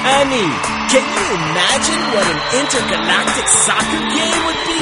I mean, can you imagine what an intergalactic soccer game would be?